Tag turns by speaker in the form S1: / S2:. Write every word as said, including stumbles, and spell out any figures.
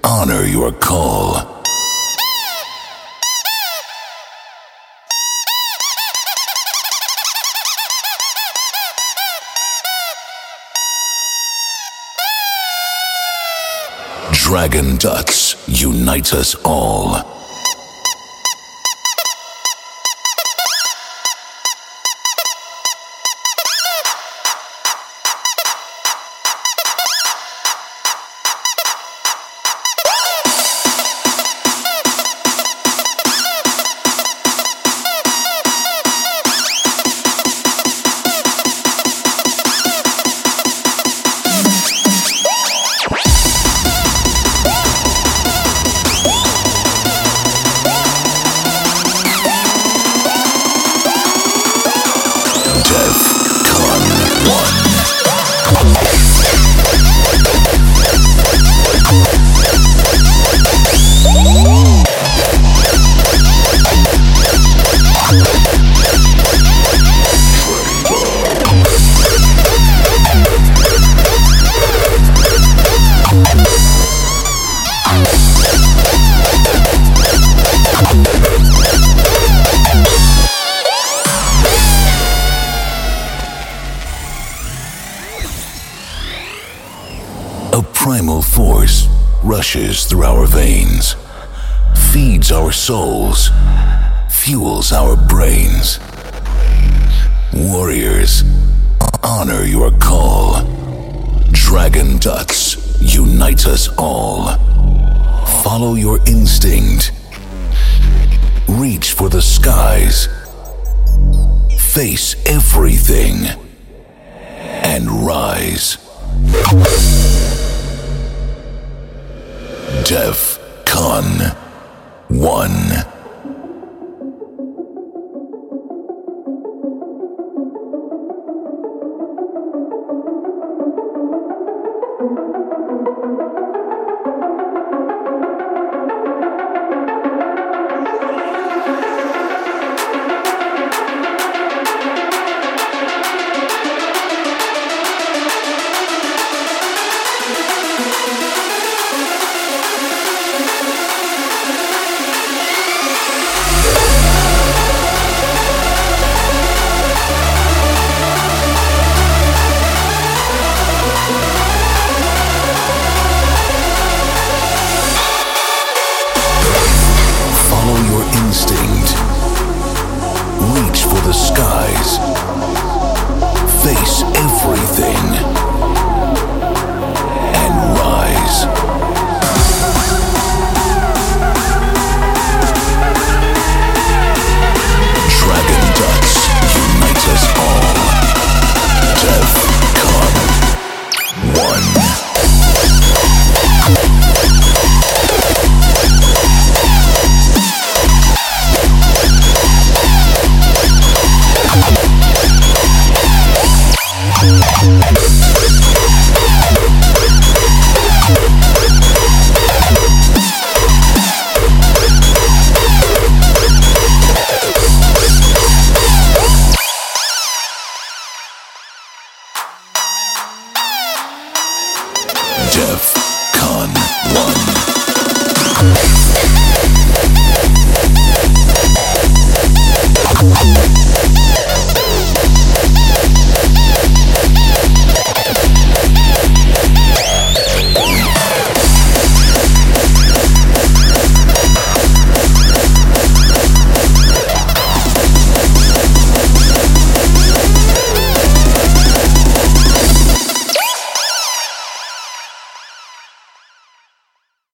S1: honor your call. Dragon Ducks unite us all. A primal force rushes through our veins, feeds our souls, fuels our brains. Warriors, honor your call. Dragon Ducks unite us all. Follow your instinct. Reach for the skies. Face everything and rise. DEFCON one. Instinct. Reach for the skies. Face everything and rise. Dragon Ducks unite us all. DEFCON one. Def